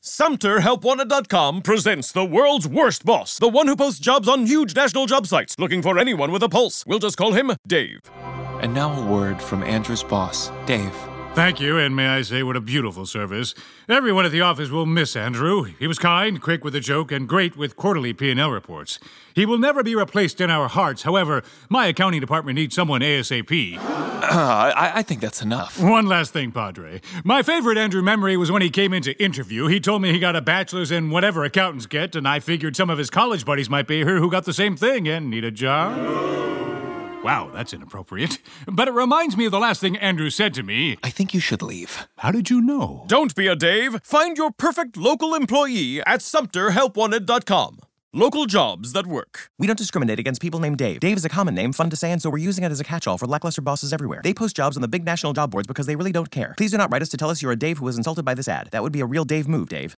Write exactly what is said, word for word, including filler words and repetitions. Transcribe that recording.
Sumter Help Wanted dot com presents the world's worst boss, the one who posts jobs on huge national job sites, looking for anyone with a pulse. We'll just call him Dave. And now a word from Andrew's boss, Dave. Thank you, and may I say what a beautiful service. Everyone at the office will miss Andrew. He was kind, quick with a joke, and great with quarterly P and L reports. He will never be replaced in our hearts. However, my accounting department needs someone ASAP. Uh, I, I think that's enough. One last thing, Padre. My favorite Andrew memory was when he came in to interview. He told me he got a bachelor's in whatever accountants get, and I figured some of his college buddies might be here who got the same thing and need a job. Wow, that's inappropriate. But it reminds me of the last thing Andrew said to me. I think you should leave. How did you know? Don't be a Dave. Find your perfect local employee at Sumter Help Wanted dot com. Local jobs that work. We don't discriminate against people named Dave. Dave is a common name, fun to say, and so we're using it as a catch-all for lackluster bosses everywhere. They post jobs on the big national job boards because they really don't care. Please do not write us to tell us you're a Dave who was insulted by this ad. That would be a real Dave move, Dave.